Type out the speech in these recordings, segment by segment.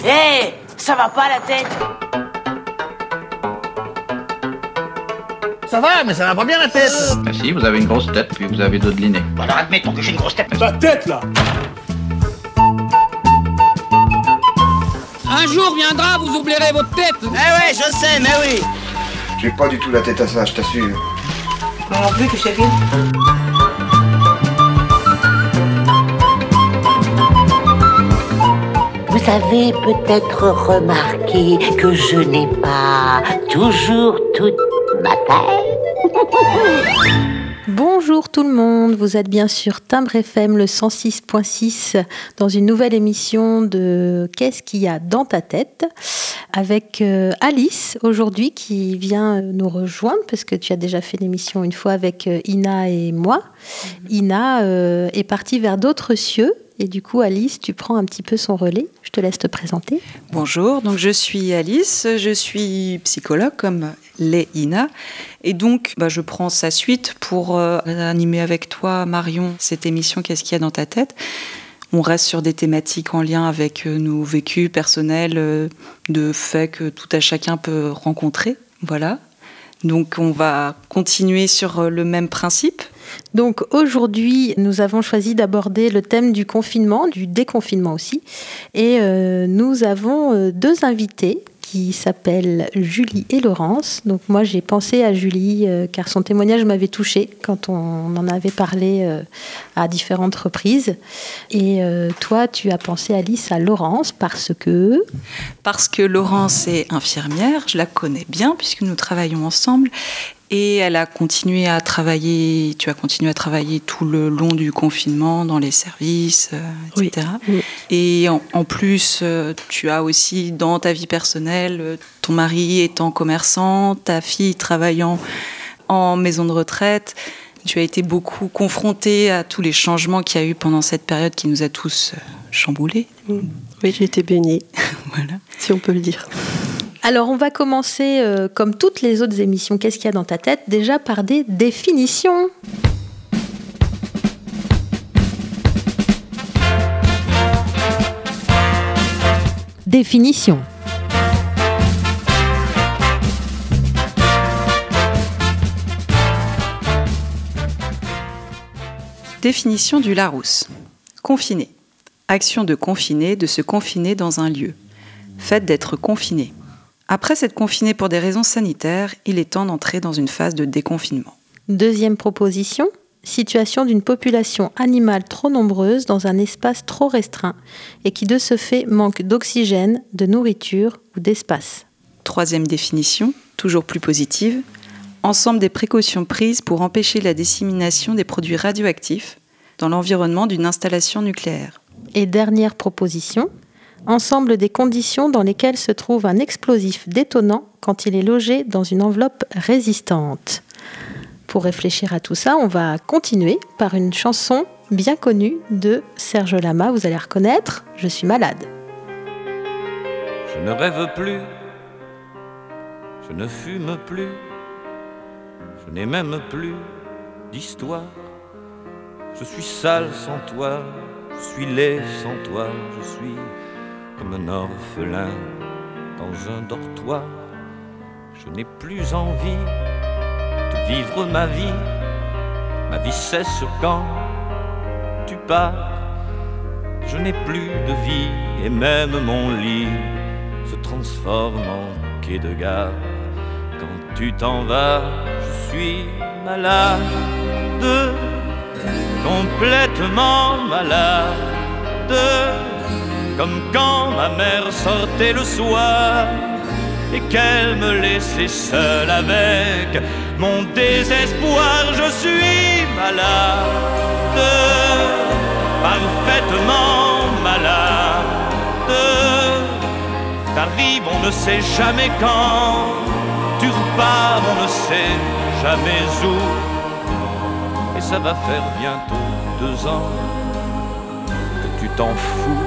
Hé, ça va pas la tête? Ça va, mais ça va pas bien la tête. Mais si, vous avez une grosse tête, puis vous avez dodelinné. Bon, alors admettons que j'ai une grosse tête. Ta tête, là! Un jour viendra, vous oublierez votre tête. Eh ouais, je sais, mais oui. J'ai pas du tout la tête à ça, je t'assure. Moi non plus, tu sais bien. Vous avez peut-être remarqué que je n'ai pas toujours toute ma taille. Bonjour tout le monde, vous êtes bien sur Timbre FM le 106.6 dans une nouvelle émission de Qu'est-ce qu'il y a dans ta tête avec Alice aujourd'hui qui vient nous rejoindre parce que tu as déjà fait l'émission une fois avec Ina et moi. Ina est partie vers d'autres cieux. Et du coup, Alice, tu prends un petit peu son relais. Je te laisse te présenter. Bonjour, donc je suis Alice, je suis psychologue comme l'est Ina. Et donc, je prends sa suite pour animer avec toi, Marion, cette émission Qu'est-ce qu'il y a dans ta tête ? On reste sur des thématiques en lien avec nos vécus personnels, de faits que tout à chacun peut rencontrer. Voilà. Donc, on va continuer sur le même principe. Donc aujourd'hui, nous avons choisi d'aborder le thème du confinement, du déconfinement aussi. Et nous avons deux invités qui s'appellent Julie et Laurence. Donc moi, j'ai pensé à Julie car son témoignage m'avait touchée quand on en avait parlé à différentes reprises. Et toi, tu as pensé, Alice, à Laurence parce que... Parce que Laurence est infirmière, je la connais bien puisque nous travaillons ensemble. Et elle a continué à travailler, tu as continué à travailler tout le long du confinement dans les services, etc. Oui. Et en plus, tu as aussi dans ta vie personnelle, ton mari étant commerçant, ta fille travaillant en maison de retraite. Tu as été beaucoup confrontée à tous les changements qu'il y a eu pendant cette période qui nous a tous chamboulés. Oui, j'ai été baignée, voilà. Si on peut le dire. Alors, on va commencer, comme toutes les autres émissions, Qu'est-ce qu'il y a dans ta tête ? Déjà par des définitions. Définition. Définition du Larousse. Confiner. Action de confiner, de se confiner dans un lieu. Fait d'être confiné. Après s'être confiné pour des raisons sanitaires, il est temps d'entrer dans une phase de déconfinement. Deuxième proposition, situation d'une population animale trop nombreuse dans un espace trop restreint et qui de ce fait manque d'oxygène, de nourriture ou d'espace. Troisième définition, toujours plus positive, ensemble des précautions prises pour empêcher la dissémination des produits radioactifs dans l'environnement d'une installation nucléaire. Et dernière proposition, ensemble des conditions dans lesquelles se trouve un explosif détonnant quand il est logé dans une enveloppe résistante. Pour réfléchir à tout ça, on va continuer par une chanson bien connue de Serge Lama. Vous allez reconnaître, Je suis malade. Je ne rêve plus, je ne fume plus, je n'ai même plus d'histoire. Je suis sale sans toi, je suis laid sans toi, je suis comme un orphelin dans un dortoir. Je n'ai plus envie de vivre ma vie cesse quand tu pars. Je n'ai plus de vie et même mon lit se transforme en quai de gare. Quand tu t'en vas, je suis malade, complètement malade. Comme quand ma mère sortait le soir et qu'elle me laissait seule avec mon désespoir. Je suis malade, parfaitement malade. T'arrives, on ne sait jamais quand. Tu repars, on ne sait jamais où. Et ça va faire bientôt 2 ans que tu t'en fous.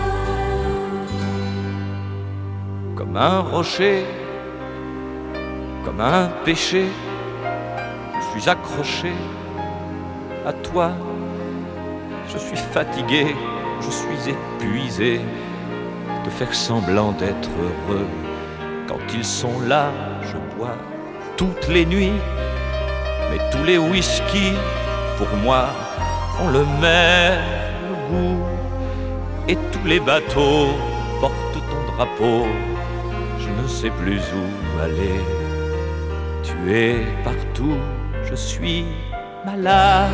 Comme un rocher, comme un péché, je suis accroché à toi. Je suis fatigué, je suis épuisé. de faire semblant d'être heureux. Quand ils sont là, je bois toutes les nuits, mais tous les whisky, pour moi, ont le même goût. Et tous les bateaux portent ton drapeau, je ne sais plus où aller. Tu es partout, je suis malade,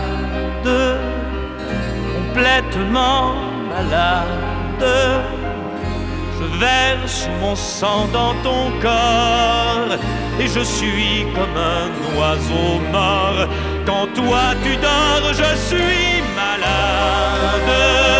complètement malade. Je verse mon sang dans ton corps et je suis comme un oiseau mort. Quand toi tu dors, je suis malade,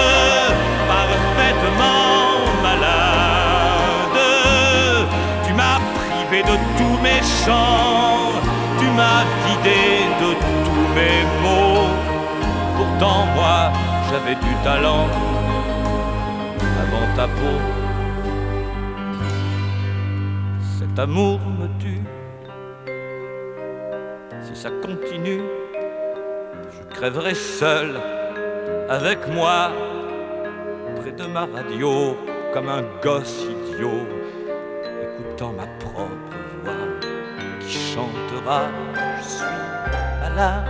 parfaitement malade. Tu m'as privé de tous mes chants, tu m'as vidé de tous mes mots. Pourtant moi j'avais du talent avant ta peau. Cet amour me tue. Si ça continue, je crèverai seul avec moi près de ma radio comme un gosse idiot, écoutant ma propre voix qui chantera. Je suis malade,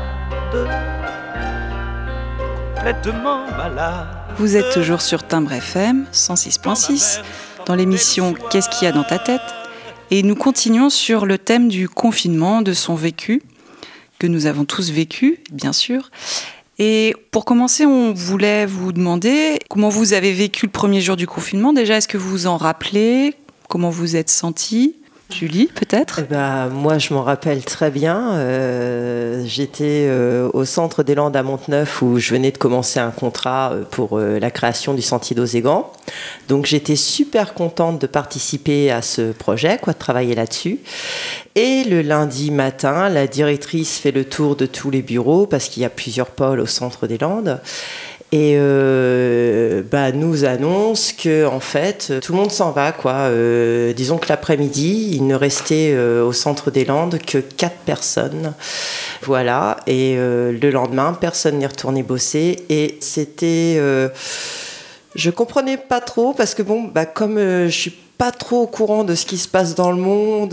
complètement malade. Vous êtes toujours sur Timbre FM 106.6 dans l'émission Qu'est-ce qu'il y a dans ta tête ? Et nous continuons sur le thème du confinement, de son vécu, que nous avons tous vécu, bien sûr. Et pour commencer, on voulait vous demander comment vous avez vécu le premier jour du confinement. Déjà, est-ce que vous vous en rappelez ? Comment vous êtes sentie ? Julie, peut-être ? Moi, je m'en rappelle très bien. J'étais au centre des Landes à Monteneuf où je venais de commencer un contrat pour la création du Sentier d'Ozégan. Donc, j'étais super contente de participer à ce projet, de travailler là-dessus. Et le lundi matin, la directrice fait le tour de tous les bureaux parce qu'il y a plusieurs pôles au centre des Landes. Et nous annonce que en fait tout le monde s'en va disons que l'après-midi il ne restait au centre des Landes que 4 personnes, voilà. Et le lendemain personne n'est retourné bosser et c'était je comprenais pas trop parce que comme je suis pas trop au courant de ce qui se passe dans le monde,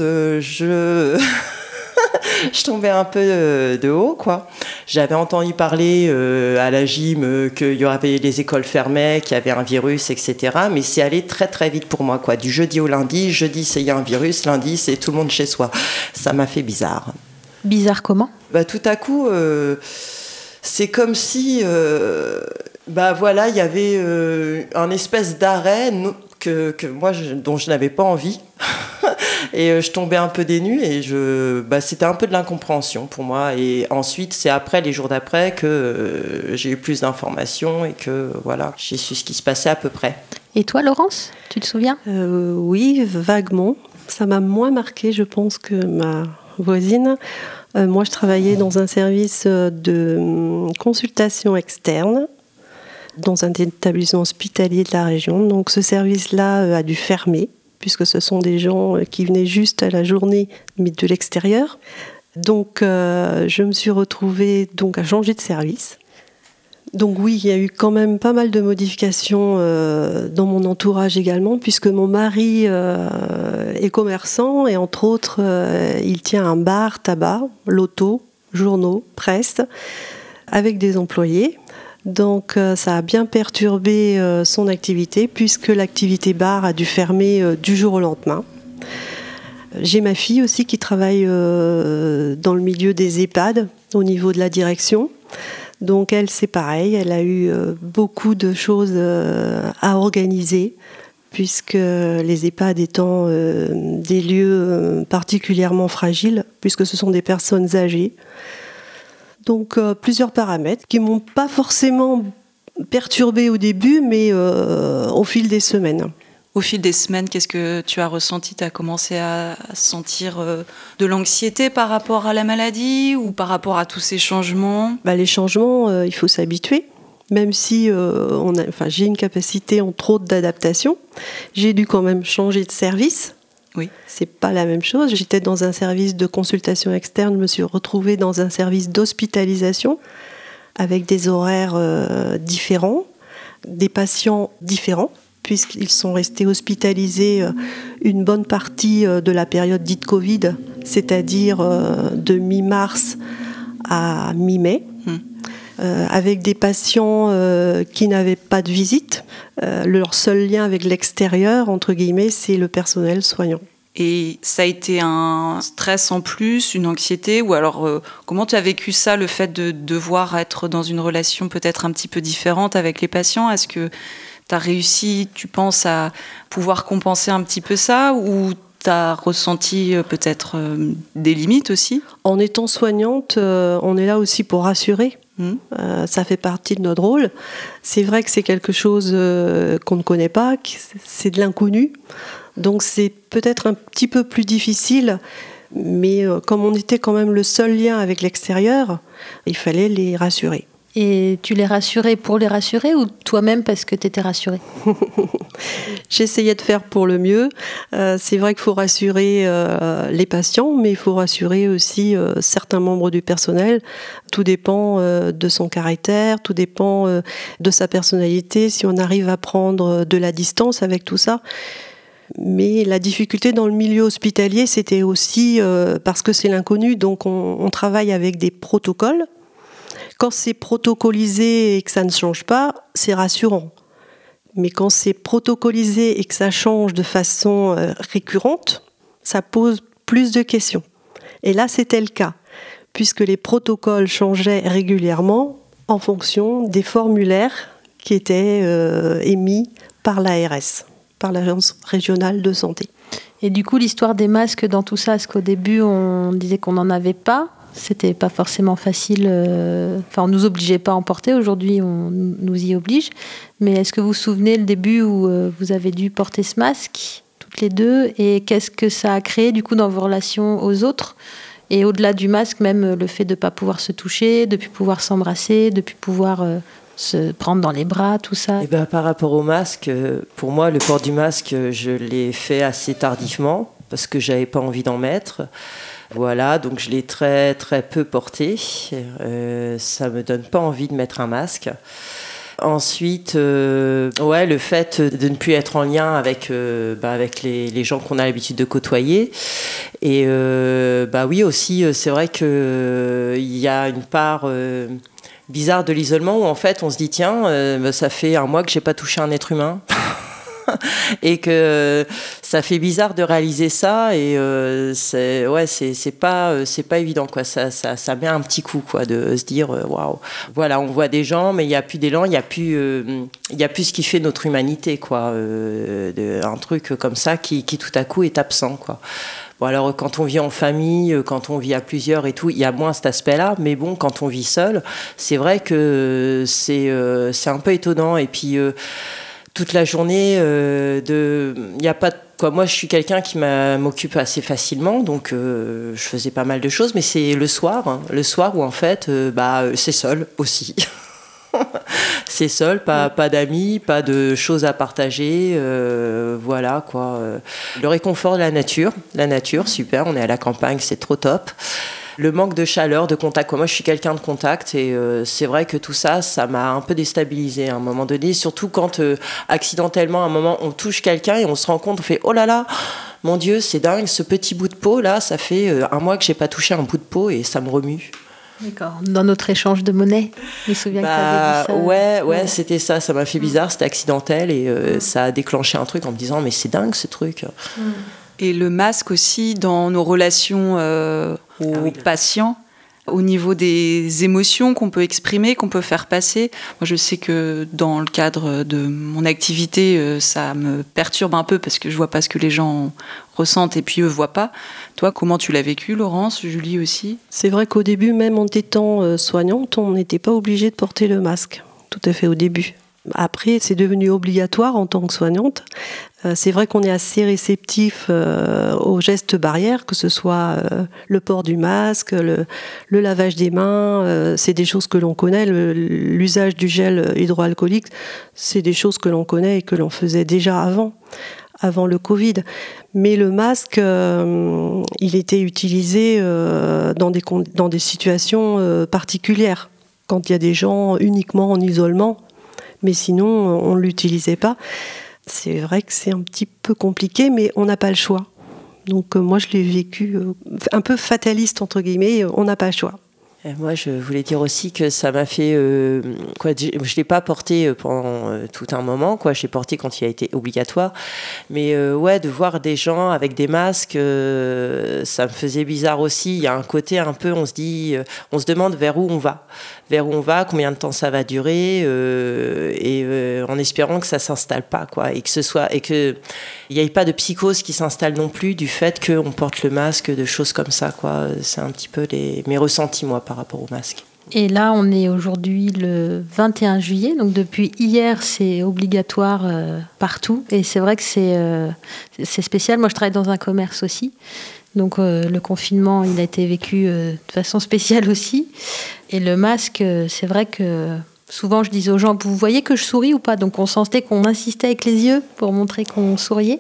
je tombais un peu de haut, J'avais entendu parler à la gym qu'il y avait les écoles fermées, qu'il y avait un virus, etc. Mais c'est allé très très vite pour moi, Du jeudi au lundi, jeudi c'est il y a un virus, lundi c'est tout le monde chez soi. Ça m'a fait bizarre. Bizarre comment ? Tout à coup, c'est comme si, il y avait un espèce d'arrêt que moi, dont je n'avais pas envie. Et je tombais un peu des nues et c'était un peu de l'incompréhension pour moi. Et ensuite, c'est les jours d'après, que j'ai eu plus d'informations et que j'ai su ce qui se passait à peu près. Et toi, Laurence, tu te souviens ? Oui, vaguement. Ça m'a moins marqué, je pense, que ma voisine. Moi, je travaillais dans un service de consultation externe dans un établissement hospitalier de la région. Donc, ce service-là a dû fermer, puisque ce sont des gens qui venaient juste à la journée, mais de l'extérieur. Donc, je me suis retrouvée à changer de service. Donc oui, il y a eu quand même pas mal de modifications dans mon entourage également, puisque mon mari est commerçant et entre autres, il tient un bar, tabac, loto, journaux, presse, avec des employés. Donc ça a bien perturbé son activité, puisque l'activité bar a dû fermer du jour au lendemain. J'ai ma fille aussi qui travaille dans le milieu des EHPAD, au niveau de la direction. Donc elle, c'est pareil, elle a eu beaucoup de choses à organiser, puisque les EHPAD étant des lieux particulièrement fragiles, puisque ce sont des personnes âgées. Donc plusieurs paramètres qui ne m'ont pas forcément perturbée au début, mais au fil des semaines. Au fil des semaines, qu'est-ce que tu as ressenti ? Tu as commencé à sentir de l'anxiété par rapport à la maladie ou par rapport à tous ces changements ? Les changements, il faut s'habituer. Même si j'ai une capacité, entre autres, d'adaptation, j'ai dû quand même changer de service. Oui. C'est pas la même chose. J'étais dans un service de consultation externe, je me suis retrouvée dans un service d'hospitalisation avec des horaires différents, des patients différents, puisqu'ils sont restés hospitalisés une bonne partie de la période dite Covid, c'est-à-dire de mi-mars à mi-mai, avec des patients qui n'avaient pas de visite. Leur seul lien avec l'extérieur, entre guillemets, c'est le personnel soignant. Et ça a été un stress en plus, une anxiété, ou alors comment tu as vécu ça, le fait de devoir être dans une relation peut-être un petit peu différente avec les patients? Est-ce que tu as réussi, tu penses, à pouvoir compenser un petit peu ça, ou tu as ressenti peut-être des limites aussi? En étant soignante, on est là aussi pour rassurer. Ça fait partie de notre rôle. C'est vrai que c'est quelque chose qu'on ne connaît pas, c'est de l'inconnu. Donc c'est peut-être un petit peu plus difficile, mais comme on était quand même le seul lien avec l'extérieur, il fallait les rassurer. Et tu les rassurais pour les rassurer ou toi-même parce que tu étais rassurée? J'essayais de faire pour le mieux. C'est vrai qu'il faut rassurer les patients, mais il faut rassurer aussi certains membres du personnel. Tout dépend de son caractère, tout dépend de sa personnalité, si on arrive à prendre de la distance avec tout ça. Mais la difficulté dans le milieu hospitalier, c'était aussi parce que c'est l'inconnu, donc on travaille avec des protocoles. Quand c'est protocolisé et que ça ne change pas, c'est rassurant. Mais quand c'est protocolisé et que ça change de façon récurrente, ça pose plus de questions. Et là, c'était le cas, puisque les protocoles changeaient régulièrement en fonction des formulaires qui étaient émis par l'ARS, par l'Agence régionale de santé. Et du coup, l'histoire des masques dans tout ça, est-ce qu'au début, on disait qu'on n'en avait pas ? C'était pas forcément facile. On nous obligeait pas à en porter. Aujourd'hui, on nous y oblige. Mais est-ce que vous vous souvenez le début où vous avez dû porter ce masque, toutes les deux, et qu'est-ce que ça a créé du coup dans vos relations aux autres? Et au-delà du masque, même le fait de ne pas pouvoir se toucher, de ne plus pouvoir s'embrasser, de ne plus pouvoir se prendre dans les bras, tout ça. Et par rapport au masque, pour moi, le port du masque, je l'ai fait assez tardivement parce que j'avais pas envie d'en mettre. Voilà, donc je l'ai très très peu porté. Ça me donne pas envie de mettre un masque. Ensuite, le fait de ne plus être en lien avec les gens qu'on a l'habitude de côtoyer. Et oui aussi, c'est vrai que il y a une part bizarre de l'isolement où en fait on se dit tiens, ça fait 1 mois que j'ai pas touché un être humain. Et que ça fait bizarre de réaliser ça et c'est pas évident quoi. Ça met un petit coup quoi de se dire waouh. Voilà, on voit des gens mais il y a plus d'élan, il y a plus ce qui fait notre humanité quoi. Un truc comme ça qui tout à coup est absent quoi. Bon alors quand on vit en famille, quand on vit à plusieurs et tout, il y a moins cet aspect-là, mais bon quand on vit seul, c'est vrai que c'est un peu étonnant et puis toute la journée, il n'y a pas de quoi. Moi, je suis quelqu'un qui m'occupe assez facilement, donc je faisais pas mal de choses, mais c'est le soir où en fait, c'est seul aussi. C'est seul, pas d'amis, pas de choses à partager, voilà quoi. Le réconfort de la nature, super. On est à la campagne, c'est trop top. Le manque de chaleur, de contact. Moi, je suis quelqu'un de contact et c'est vrai que tout ça, ça m'a un peu déstabilisée à un moment donné. Surtout quand, accidentellement, à un moment, on touche quelqu'un et on se rend compte, on fait « Oh là là, mon Dieu, c'est dingue, ce petit bout de peau, là, ça fait 1 mois que j'ai pas touché un bout de peau et ça me remue. » D'accord. Dans notre échange de monnaie, je me souviens que tu avais dit ça. Ouais, c'était ça. Ça m'a fait bizarre, c'était accidentel et ça a déclenché un truc en me disant « Mais c'est dingue, ce truc. » Et le masque aussi dans nos relations aux patients, au niveau des émotions qu'on peut exprimer, qu'on peut faire passer. Moi, je sais que dans le cadre de mon activité, ça me perturbe un peu parce que je vois pas ce que les gens ressentent et puis eux voient pas. Toi, comment tu l'as vécu, Laurence, Julie aussi? C'est vrai qu'au début, même en étant soignante, on n'était pas obligé de porter le masque. Tout à fait au début. Après, c'est devenu obligatoire en tant que soignante. C'est vrai qu'on est assez réceptif aux gestes barrières, que ce soit le port du masque, le lavage des mains, c'est des choses que l'on connaît. L'usage du gel hydroalcoolique, c'est des choses que l'on connaît et que l'on faisait déjà avant le Covid. Mais le masque, il était utilisé dans des situations particulières, quand il y a des gens uniquement en isolement. Mais sinon, on ne l'utilisait pas. c'est vrai que c'est un petit peu compliqué, mais on n'a pas le choix. Donc moi, je l'ai vécu un peu fataliste, entre guillemets, on n'a pas le choix. Et moi, je voulais dire aussi que ça m'a fait... je ne l'ai pas porté pendant tout un moment, quoi. Je l'ai porté quand il a été obligatoire. Mais de voir des gens avec des masques, ça me faisait bizarre aussi. Il y a un côté un peu, on se demande vers où on va. Vers où on va, combien de temps ça va durer, en espérant que ça ne s'installe pas, quoi. Et qu'il n'y ait pas de psychose qui s'installe non plus du fait qu'on porte le masque, de choses comme ça, quoi. C'est un petit peu mes ressentis, moi, par rapport au masque. Et là, on est aujourd'hui le 21 juillet, donc depuis hier, c'est obligatoire partout. Et c'est vrai que c'est spécial. Moi, je travaille dans un commerce aussi. Donc le confinement, il a été vécu de façon spéciale aussi. Et le masque, c'est vrai que souvent, je disais aux gens, vous voyez que je souris ou pas ? Donc on sentait qu'on insistait avec les yeux pour montrer qu'on souriait.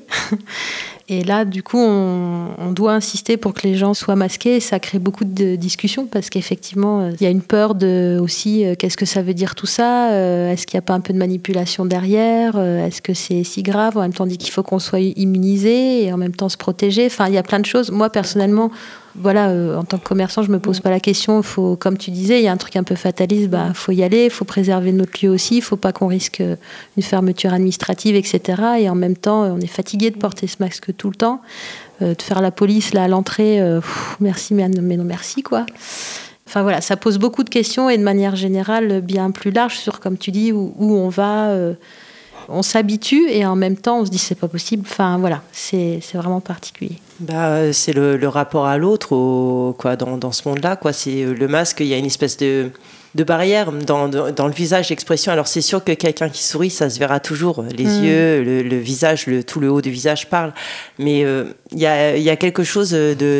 Et là, du coup, on doit insister pour que les gens soient masqués. Et ça crée beaucoup de discussions parce qu'effectivement, il y a une peur aussi, qu'est-ce que ça veut dire tout ça ? Est-ce qu'il n'y a pas un peu de manipulation derrière ? Est-ce que c'est si grave ? En même temps, on dit qu'il faut qu'on soit immunisé et en même temps se protéger. Enfin, il y a plein de choses. Moi, personnellement, en tant que commerçant, je ne me pose pas la question. Faut, comme tu disais, il y a un truc un peu fataliste. Faut y aller, il faut préserver notre lieu aussi. Il ne faut pas qu'on risque une fermeture administrative, etc. Et en même temps, on est fatigué de porter ce masque tout le temps. De faire la police là, à l'entrée, merci, mais non merci, quoi. Enfin voilà, ça pose beaucoup de questions et de manière générale bien plus large sur, comme tu dis, où on va... on s'habitue et en même temps on se dit c'est pas possible. Enfin voilà, c'est vraiment particulier. C'est le rapport à l'autre dans ce monde-là, quoi. C'est le masque, il y a une espèce de barrière dans le visage, l'expression. Alors c'est sûr que quelqu'un qui sourit, ça se verra toujours, les yeux, le visage, tout le haut du visage parle, mais il y a quelque chose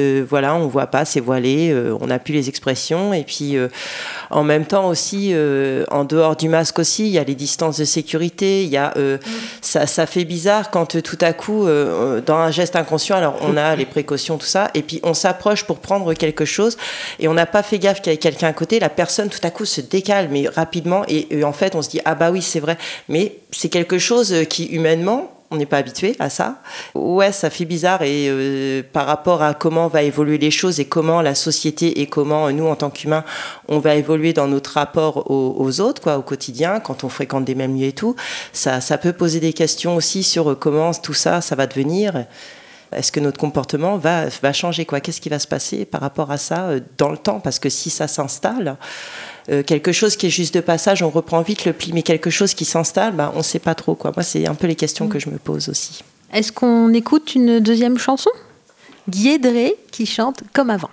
on voit pas, c'est voilé, on n'a plus les expressions, et puis en même temps aussi, en dehors du masque aussi, il y a les distances de sécurité, il y a ça fait bizarre quand tout à coup, dans un geste inconscient, alors on a les précautions, tout ça, et puis on s'approche pour prendre quelque chose, et on n'a pas fait gaffe qu'il y avait quelqu'un à côté, la personne tout à coup se décale, mais rapidement, et en fait on se dit ah bah oui c'est vrai, mais c'est quelque chose qui humainement on n'est pas habitué à ça. Ouais, ça fait bizarre, et par rapport à comment va évoluer les choses et comment la société et comment nous en tant qu'humains on va évoluer dans notre rapport aux autres, quoi, au quotidien, quand on fréquente des mêmes lieux et tout, ça peut poser des questions aussi sur comment tout ça va devenir. Est-ce que notre comportement va changer, quoi ? Qu'est-ce qui va se passer par rapport à ça dans le temps ? Parce que si ça s'installe, quelque chose qui est juste de passage, on reprend vite le pli, mais quelque chose qui s'installe, on ne sait pas trop, quoi. Moi, c'est un peu les questions que je me pose aussi. Est-ce qu'on écoute une deuxième chanson ? Guy Drey qui chante Comme avant.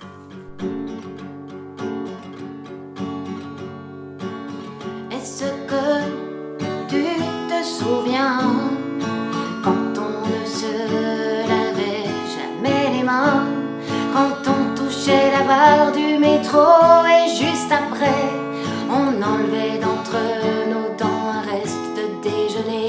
Est-ce que tu te souviens quand on ne se lavait jamais les mains, quand on touchait la barre du métro et juste après on enlevait d'entre nos dents un reste de déjeuner?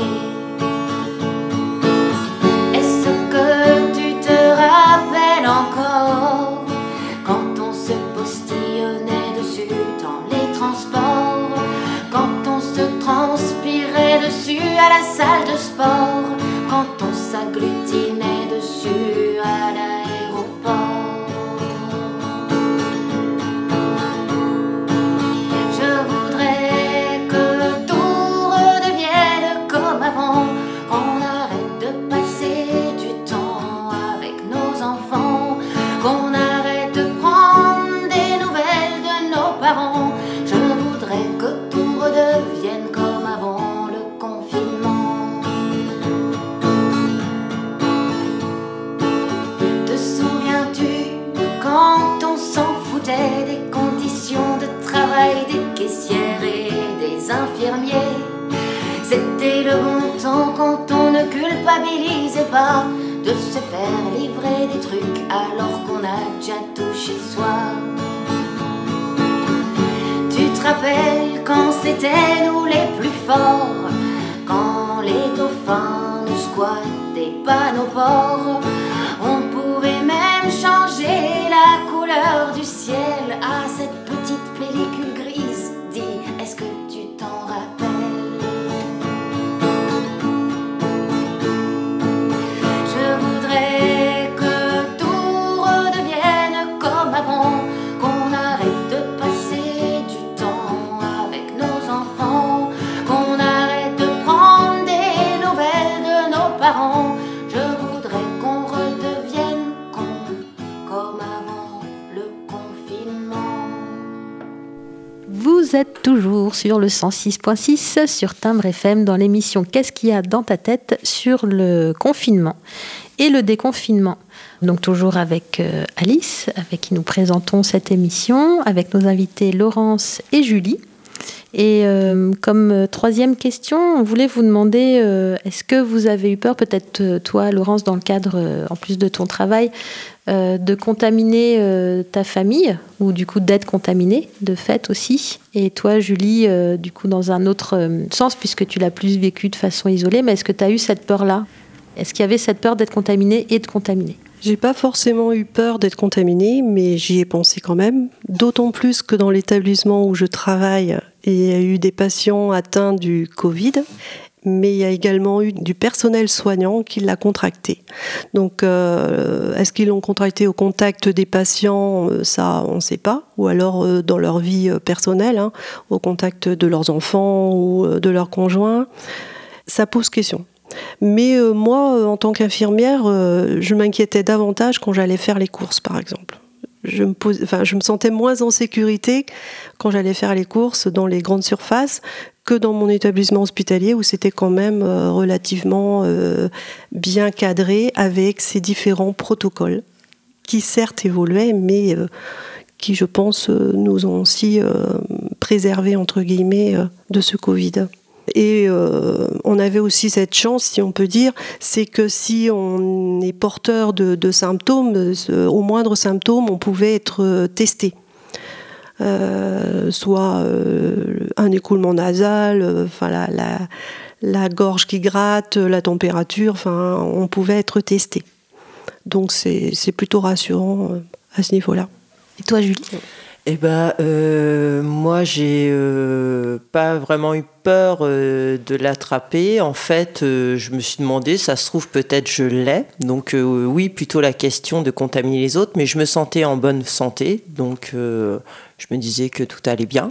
Est-ce que tu te rappelles encore quand on se postillonnait dessus dans les transports, quand on se transpirait dessus à la salle de sport, quand on s'agglutinait dessus à l'aéroport? Je voudrais que tout redevienne comme avant, qu'on arrête de passer du temps avec nos enfants, qu'on arrête de prendre des nouvelles de nos parents. Je voudrais que tout redevienne comme avant le confinement. Te souviens-tu quand on s'en foutait des conditions de travail des caissières et des infirmiers? C'était le bon temps quand on ne culpabilisait pas de se faire livrer des trucs alors qu'on a déjà tout chez soi. Tu te rappelles quand c'était nous les plus forts, quand les dauphins ne squattaient pas nos ports? On pouvait même changer la couleur du ciel à cette petite pellicule grise. Dis, est-ce que tu t'en rappelles? Vous êtes toujours sur le 106.6 sur Timbre FM dans l'émission Qu'est-ce qu'il y a dans ta tête sur le confinement et le déconfinement. Donc toujours avec Alice, avec qui nous présentons cette émission, avec nos invités Laurence et Julie. Et comme troisième question, on voulait vous demander, est-ce que vous avez eu peur, peut-être toi Laurence, dans le cadre, en plus de ton travail, de contaminer ta famille, ou du coup d'être contaminée, de fait aussi. Et toi Julie, du coup dans un autre sens, puisque tu l'as plus vécu de façon isolée, mais est-ce que tu as eu cette peur-là ? Est-ce qu'il y avait cette peur d'être contaminée et de contaminer ? J'ai pas forcément eu peur d'être contaminée, mais j'y ai pensé quand même. D'autant plus que dans l'établissement où je travaille, il y a eu des patients atteints du Covid, mais il y a également eu du personnel soignant qui l'a contracté. Donc, est-ce qu'ils l'ont contracté au contact des patients ? Ça, on ne sait pas. Ou alors dans leur vie personnelle, au contact de leurs enfants ou de leurs conjoints. Ça pose question. Mais moi, en tant qu'infirmière, je m'inquiétais davantage quand j'allais faire les courses, par exemple. Je me sentais moins en sécurité quand j'allais faire les courses dans les grandes surfaces que dans mon établissement hospitalier où c'était quand même relativement bien cadré avec ces différents protocoles qui certes évoluaient, mais qui, je pense, nous ont aussi préservés, entre guillemets, de ce Covid. Et on avait aussi cette chance, si on peut dire, c'est que si on est porteur de symptômes, au moindre symptôme, on pouvait être testé. Soit un écoulement nasal, la gorge qui gratte, la température, on pouvait être testé. Donc c'est plutôt rassurant à ce niveau-là. Et toi, Julie ? Eh ben, moi, j'ai pas vraiment eu peur de l'attraper. En fait, je me suis demandé, ça se trouve peut-être je l'ai. Donc oui, plutôt la question de contaminer les autres, mais je me sentais en bonne santé, donc je me disais que tout allait bien.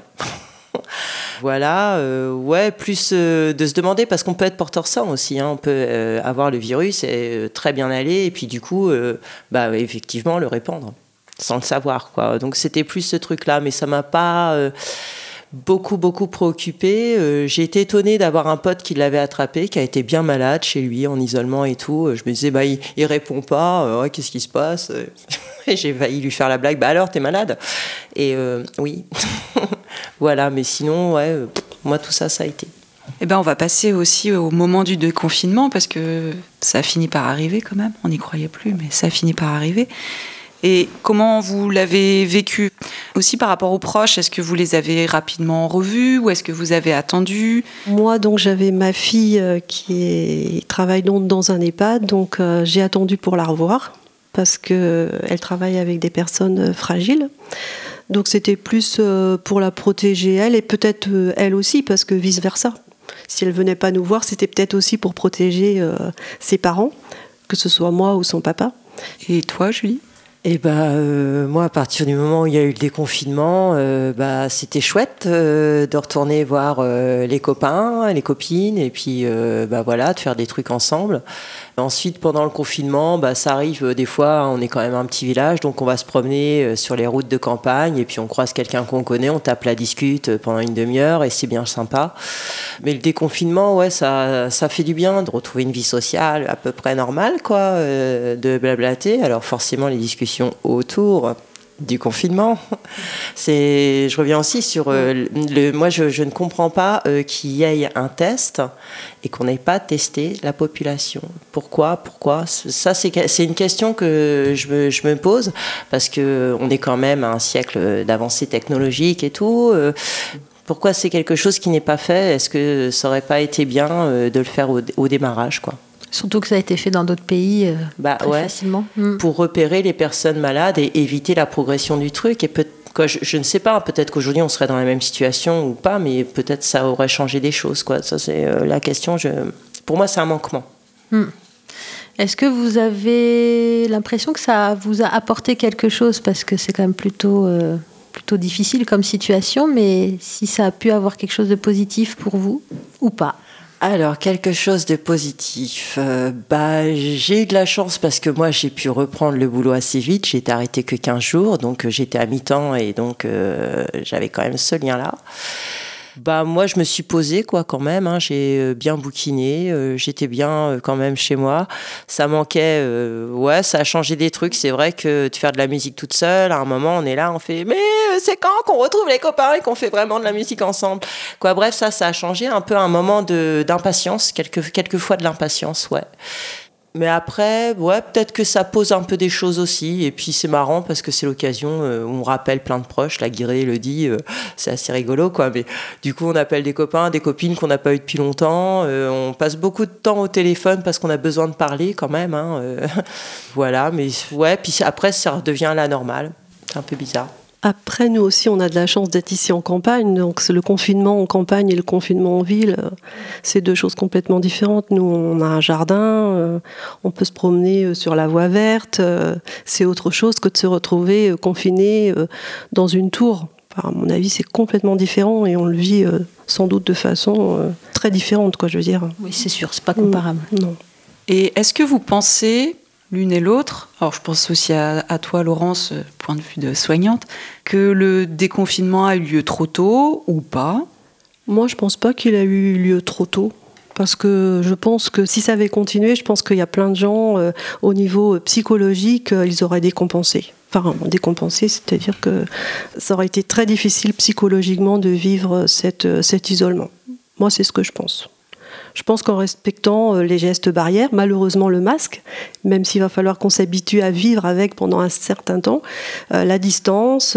Voilà, ouais, plus de se demander, parce qu'on peut être porteur sain aussi, on peut avoir le virus et très bien aller, et puis du coup, effectivement, le répandre. Sans le savoir, quoi. Donc c'était plus ce truc-là, mais ça m'a pas beaucoup préoccupée. J'ai été étonnée d'avoir un pote qui l'avait attrapé, qui a été bien malade chez lui, en isolement et tout. Je me disais, il répond pas, ouais, qu'est-ce qui se passe ? Et j'ai failli lui faire la blague, alors t'es malade ? Et oui, voilà, mais sinon, ouais, moi tout ça a été. Eh ben, on va passer aussi au moment du déconfinement, parce que ça a fini par arriver quand même. On n'y croyait plus, mais ça a fini par arriver. Et comment vous l'avez vécu ? Aussi par rapport aux proches, est-ce que vous les avez rapidement revus ou est-ce que vous avez attendu ? Moi, donc, j'avais ma fille qui travaille donc dans un EHPAD, donc j'ai attendu pour la revoir parce qu'elle travaille avec des personnes fragiles. Donc c'était plus pour la protéger elle et peut-être elle aussi, parce que vice-versa. Si elle venait pas nous voir, c'était peut-être aussi pour protéger ses parents, que ce soit moi ou son papa. Et toi, Julie ? Et moi, à partir du moment où il y a eu le déconfinement, c'était chouette de retourner voir les copains, les copines, et puis de faire des trucs ensemble. Ensuite, pendant le confinement, ça arrive des fois, on est quand même un petit village, donc on va se promener sur les routes de campagne, et puis on croise quelqu'un qu'on connaît, on tape la discute pendant une demi-heure, et c'est bien sympa. Mais le déconfinement, ouais, ça fait du bien de retrouver une vie sociale à peu près normale, quoi, de blablater. Alors forcément, les discussions autour du confinement. Je reviens aussi sur moi je ne comprends pas qu'il y ait un test et qu'on n'ait pas testé la population. Pourquoi ça, c'est une question que je me pose, parce qu'on est quand même à un siècle d'avancée technologique et tout. Pourquoi c'est quelque chose qui n'est pas fait ? Est-ce que ça n'aurait pas été bien de le faire au démarrage, quoi ? Surtout que ça a été fait dans d'autres pays très facilement. Pour repérer les personnes malades et éviter la progression du truc. Et je ne sais pas, peut-être qu'aujourd'hui on serait dans la même situation ou pas, mais peut-être ça aurait changé des choses, quoi. Ça, c'est la question. Pour moi, c'est un manquement. Est-ce que vous avez l'impression que ça vous a apporté quelque chose ? Parce que c'est quand même plutôt difficile comme situation, mais si ça a pu avoir quelque chose de positif pour vous ou pas ? Alors, quelque chose de positif. J'ai eu de la chance parce que moi, j'ai pu reprendre le boulot assez vite. J'ai été arrêtée que 15 jours, donc j'étais à mi-temps et donc j'avais quand même ce lien-là. Moi, je me suis posée, quand même. J'ai bien bouquiné. J'étais bien quand même chez moi. Ça manquait. Ça a changé des trucs. C'est vrai que de faire de la musique toute seule, à un moment, on est là, on fait « Mais c'est quand qu'on retrouve les copains et qu'on fait vraiment de la musique ensemble ?» Bref, ça a changé un peu un moment d'impatience. Quelques fois de l'impatience, ouais. Mais après, peut-être que ça pose un peu des choses aussi. Et puis c'est marrant parce que c'est l'occasion où on rappelle plein de proches. La Guirée le dit, c'est assez rigolo, Mais du coup, on appelle des copains, des copines qu'on n'a pas eu depuis longtemps. On passe beaucoup de temps au téléphone parce qu'on a besoin de parler quand même. Voilà, mais puis après, ça redevient la normale. C'est un peu bizarre. Après, nous aussi, on a de la chance d'être ici en campagne. Donc, c'est le confinement en campagne et le confinement en ville, c'est deux choses complètement différentes. Nous, on a un jardin, on peut se promener sur la voie verte. C'est autre chose que de se retrouver confiné dans une tour. À mon avis, c'est complètement différent et on le vit sans doute de façon très différente, je veux dire. Oui, c'est sûr, c'est pas comparable. Non. Et est-ce que vous pensez, l'une et l'autre, alors je pense aussi à toi Laurence, point de vue de soignante, que le déconfinement a eu lieu trop tôt ou pas ? Moi, je pense pas qu'il a eu lieu trop tôt. Parce que je pense que si ça avait continué, je pense qu'il y a plein de gens, au niveau psychologique, ils auraient décompensé. Enfin, décompensé, c'est-à-dire que ça aurait été très difficile psychologiquement de vivre cet isolement. Moi, c'est ce que je pense. Je pense qu'en respectant les gestes barrières, malheureusement le masque, même s'il va falloir qu'on s'habitue à vivre avec pendant un certain temps, la distance,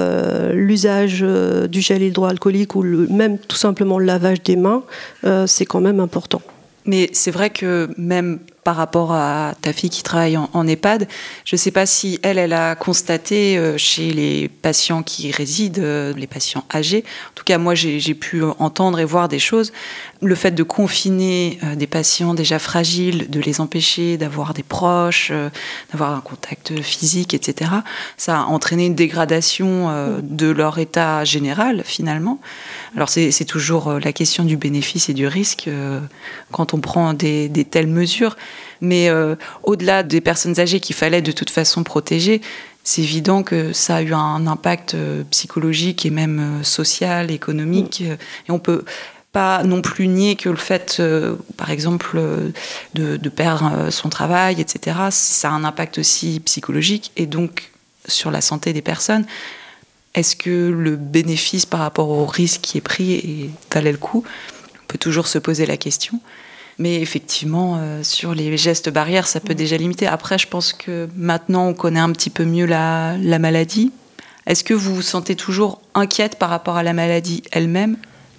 l'usage du gel hydroalcoolique ou même tout simplement le lavage des mains, c'est quand même important. Mais c'est vrai que même par rapport à ta fille qui travaille en EHPAD, je ne sais pas si elle a constaté chez les patients qui résident, les patients âgés. En tout cas, moi, j'ai pu entendre et voir des choses. Le fait de confiner des patients déjà fragiles, de les empêcher d'avoir des proches, d'avoir un contact physique, etc., ça a entraîné une dégradation de leur état général, finalement. Alors, c'est toujours la question du bénéfice et du risque quand on prend des telles mesures. Mais au-delà des personnes âgées qu'il fallait de toute façon protéger, c'est évident que ça a eu un impact psychologique et même social, économique. Et on peut pas non plus nier que le fait, par exemple, de perdre son travail, etc., ça a un impact aussi psychologique et donc sur la santé des personnes. Est-ce que le bénéfice par rapport au risque qui est pris valait le coup ? On peut toujours se poser la question. Mais effectivement, sur les gestes barrières, ça peut déjà limiter. Après, je pense que maintenant, on connaît un petit peu mieux la maladie. Est-ce que vous vous sentez toujours inquiète par rapport à la maladie elle-même ?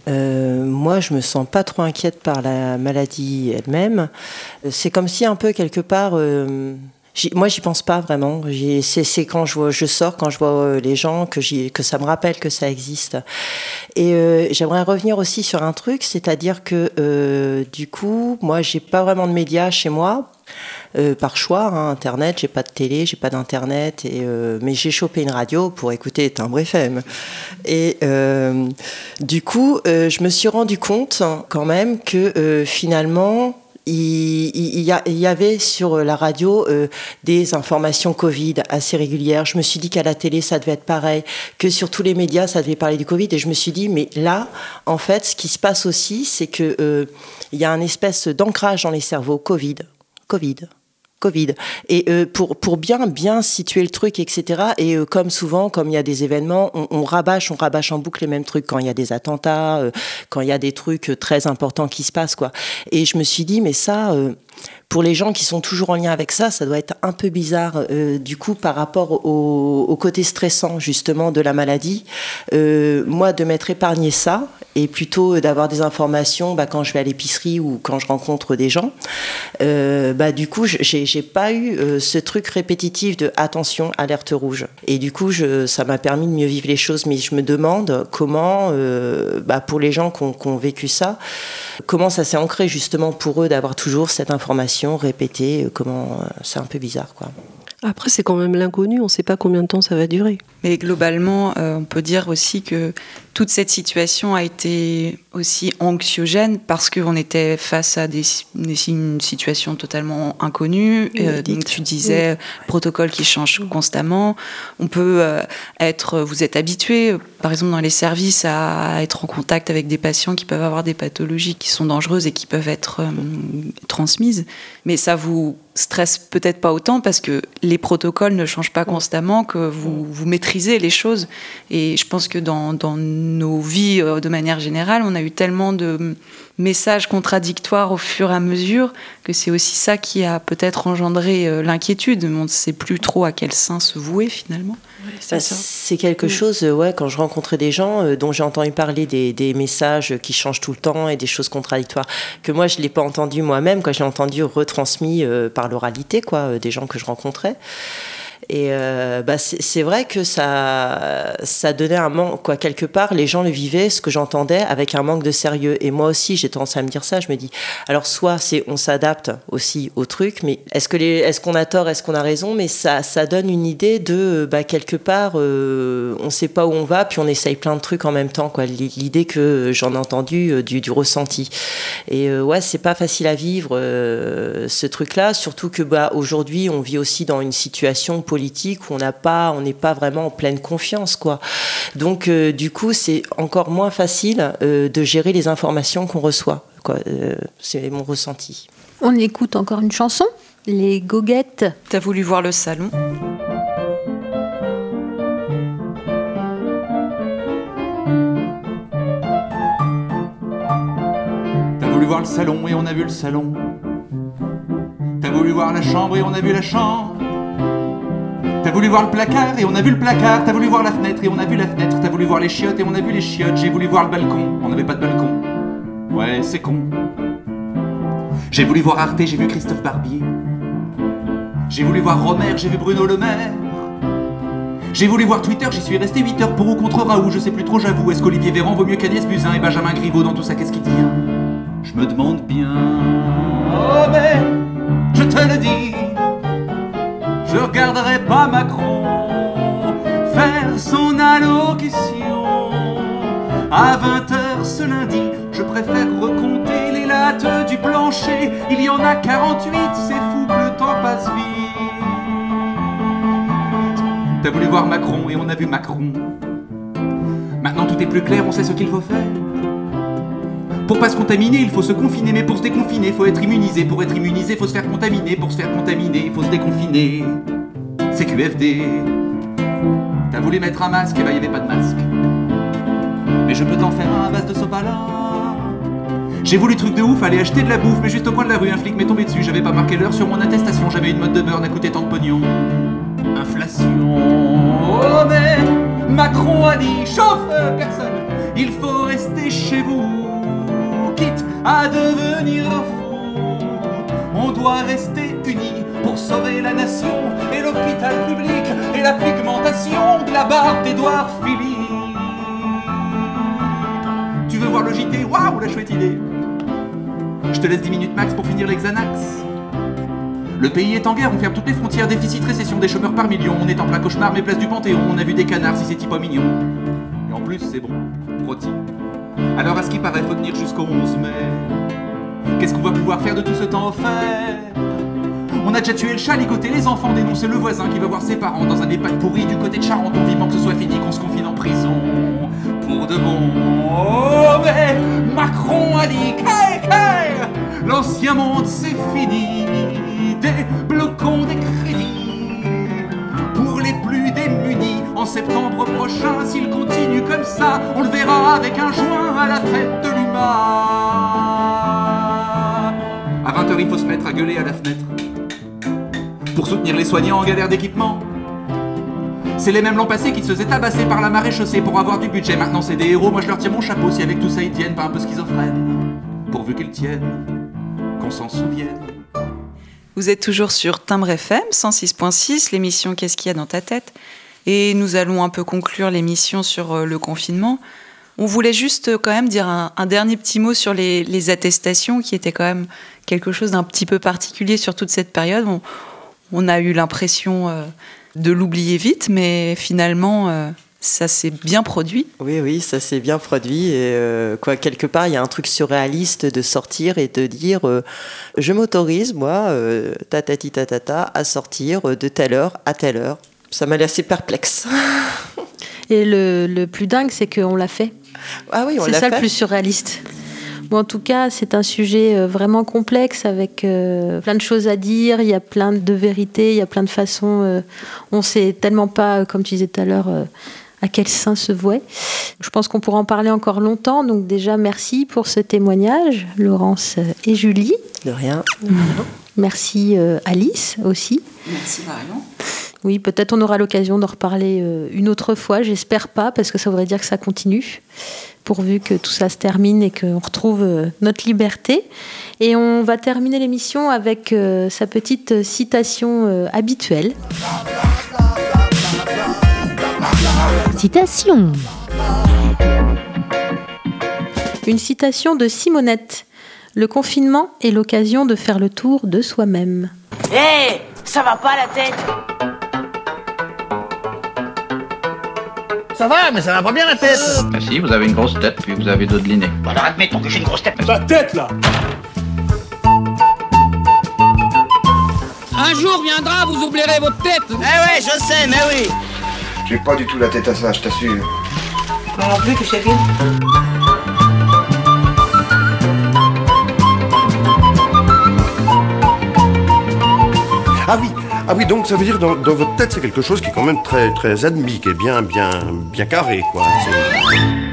Moi, je me sens pas trop inquiète par la maladie elle-même. C'est comme si un peu quelque part... moi, j'y pense pas vraiment. C'est quand je sors, quand je vois les gens, que ça me rappelle que ça existe. Et j'aimerais revenir aussi sur un truc, c'est-à-dire que du coup, moi, j'ai pas vraiment de médias chez moi. Par choix, Internet, j'ai pas de télé, j'ai pas d'internet, mais j'ai chopé une radio pour écouter Timbre FM. Et du coup, je me suis rendu compte quand même que finalement, il y avait sur la radio des informations Covid assez régulières. Je me suis dit qu'à la télé, ça devait être pareil, que sur tous les médias, ça devait parler du Covid. Et je me suis dit, mais là, en fait, ce qui se passe aussi, c'est que il y a une espèce d'ancrage dans les cerveaux. Covid. Et pour bien situer le truc, etc. Et comme souvent, comme il y a des événements, on rabâche en boucle les mêmes trucs quand il y a des attentats, quand il y a des trucs très importants qui se passent, quoi. Et je me suis dit, mais ça, pour les gens qui sont toujours en lien avec ça, ça doit être un peu bizarre, du coup, par rapport au côté stressant, justement, de la maladie. Moi, de m'être épargné ça, et plutôt d'avoir des informations quand je vais à l'épicerie ou quand je rencontre des gens, du coup, j'ai pas eu ce truc répétitif de attention, alerte rouge. Et du coup, ça m'a permis de mieux vivre les choses. Mais je me demande comment, pour les gens qui ont vécu ça, comment ça s'est ancré justement pour eux d'avoir toujours cette information répétée. C'est un peu bizarre, quoi. Après, c'est quand même l'inconnu, on ne sait pas combien de temps ça va durer. Mais globalement, on peut dire aussi que toute cette situation a été aussi anxiogène parce qu'on était face à une situation totalement inconnue. Donc tu disais, protocole qui change constamment. On peut vous êtes habitué, par exemple dans les services, à être en contact avec des patients qui peuvent avoir des pathologies qui sont dangereuses et qui peuvent être transmises. Mais ça vous stresse peut-être pas autant parce que les protocoles ne changent pas constamment, que vous maîtrisez les choses. Et je pense que dans nos vies, de manière générale, on a eu tellement de messages contradictoires au fur et à mesure que c'est aussi ça qui a peut-être engendré l'inquiétude. On ne sait plus trop à quel sein se vouer finalement. C'est quelque chose, quand je rencontrais des gens dont j'ai entendu parler des messages qui changent tout le temps et des choses contradictoires, que moi je ne l'ai pas entendu moi-même, j'ai entendu retransmis par l'oralité, des gens que je rencontrais. Et c'est vrai que ça donnait un manque, quelque part les gens le vivaient, ce que j'entendais, avec un manque de sérieux. Et moi aussi j'ai tendance à me dire ça, je me dis alors soit on s'adapte aussi au truc, mais est-ce qu'on a tort, est-ce qu'on a raison, mais ça donne une idée de quelque part on sait pas où on va, puis on essaye plein de trucs en même temps, l'idée que j'en ai entendu du ressenti. Et c'est pas facile à vivre ce truc-là, surtout que aujourd'hui on vit aussi dans une situation politique où on n'est pas vraiment en pleine confiance, Donc du coup c'est encore moins facile de gérer les informations qu'on reçoit, c'est mon ressenti. On écoute encore une chanson, les Goguettes. T'as voulu voir le salon? T'as voulu voir le salon et on a vu le salon. T'as voulu voir la chambre et on a vu la chambre. T'as voulu voir le placard et on a vu le placard. T'as voulu voir la fenêtre et on a vu la fenêtre. T'as voulu voir les chiottes et on a vu les chiottes. J'ai voulu voir le balcon, on n'avait pas de balcon. Ouais, c'est con. J'ai voulu voir Arte, j'ai vu Christophe Barbier. J'ai voulu voir Romer, j'ai vu Bruno Le Maire. J'ai voulu voir Twitter, j'y suis resté 8 heures pour ou contre Raoult. Je sais plus trop, j'avoue. Est-ce qu'Olivier Véran vaut mieux qu'Agnès Buzyn et Benjamin Griveaux dans tout ça, qu'est-ce qui devient? Je me demande bien. Oh mais, je te le dis, je regarderai pas Macron faire son allocution à 20h ce lundi. Je préfère recompter les lattes du plancher. Il y en a 48, c'est fou que le temps passe vite. T'as voulu voir Macron et on a vu Macron. Maintenant tout est plus clair, on sait ce qu'il faut faire. Pour pas se contaminer, il faut se confiner, mais pour se déconfiner, faut être immunisé. Pour être immunisé, faut se faire contaminer. Pour se faire contaminer, faut se déconfiner. C'est QFD. T'as voulu mettre un masque, et bah y'avait pas de masque. Mais je peux t'en faire un à base de sopalin. J'ai voulu truc de ouf, aller acheter de la bouffe, mais juste au coin de la rue, un flic m'est tombé dessus. J'avais pas marqué l'heure sur mon attestation, j'avais une mode de beurre, n'a coûté tant de pognon. Inflation. Oh mais Macron a dit, chauffe personne, il faut rester chez vous. Quitte à devenir fou, on doit rester unis pour sauver la nation et l'hôpital public et la pigmentation de la barbe d'Édouard Philippe. Tu veux voir le JT? Waouh, la chouette idée. Je te laisse 10 minutes max pour finir les Xanax. Le pays est en guerre, on ferme toutes les frontières, déficit, récession, des chômeurs par millions. On est en plein cauchemar, mais place du Panthéon, on a vu des canards, si c'est pas mignon. Et en plus, c'est bon, rôti. Alors à ce qui paraît, faut tenir jusqu'au 11 mai. Qu'est-ce qu'on va pouvoir faire de tout ce temps offert? On a déjà tué le chat, ligoté les enfants, dénoncé le voisin qui va voir ses parents dans un EHPAD pourri du côté de Charente. On vivant que ce soit fini, qu'on se confine en prison pour de bon. Oh mais Macron a dit l'ancien monde c'est fini. Débloquons des crédits pour les plus démunis. En septembre prochain, s'il continue comme ça, on le verra avec un joint à la fête de l'UMA. À 20h, il faut se mettre à gueuler à la fenêtre pour soutenir les soignants en galère d'équipement. C'est les mêmes l'an passé qui se faisaient tabasser par la marée chaussée pour avoir du budget. Maintenant c'est des héros, moi je leur tire mon chapeau si avec tout ça ils tiennent pas un peu schizophrènes. Pourvu qu'ils tiennent, qu'on s'en souvienne. Vous êtes toujours sur Timbre FM 106.6, l'émission Qu'est-ce qu'il y a dans ta tête? Et nous allons un peu conclure l'émission sur le confinement. On voulait juste quand même dire un dernier petit mot sur les attestations, qui étaient quand même quelque chose d'un petit peu particulier sur toute cette période. On a eu l'impression de l'oublier vite, mais finalement, ça s'est bien produit. Oui, ça s'est bien produit. Et quelque part, il y a un truc surréaliste de sortir et de dire je m'autorise, moi, à sortir de telle heure à telle heure. Ça m'a laissé perplexe. Et le plus dingue, c'est qu'on l'a fait. Ah oui, on l'a fait. C'est ça le plus surréaliste. Bon, en tout cas, c'est un sujet vraiment complexe avec plein de choses à dire. Il y a plein de vérités, il y a plein de façons. On ne sait tellement pas, comme tu disais tout à l'heure, à quel sein se vouer. Je pense qu'on pourra en parler encore longtemps. Donc déjà, merci pour ce témoignage, Laurence et Julie. De rien. Merci Alice aussi. Merci Marion. Oui, peut-être on aura l'occasion d'en reparler une autre fois. J'espère pas, parce que ça voudrait dire que ça continue, pourvu que tout ça se termine et qu'on retrouve notre liberté. Et on va terminer l'émission avec sa petite citation habituelle. Citation. Une citation de Simonette. Le confinement est l'occasion de faire le tour de soi-même. Hé, ça va pas la tête? Ça va, mais ça va pas bien la tête. Ah si, vous avez une grosse tête, puis vous avez dos de l'inné. Bon, alors admettons que j'ai une grosse tête. Ta tête, là! Un jour viendra, vous oublierez votre tête. Eh ouais, je sais, mais oui. J'ai pas du tout la tête à ça, je t'assure. Moi non plus, chérie. Ah oui, donc ça veut dire dans votre tête c'est quelque chose qui est quand même très très admis, qui est bien carré, quoi.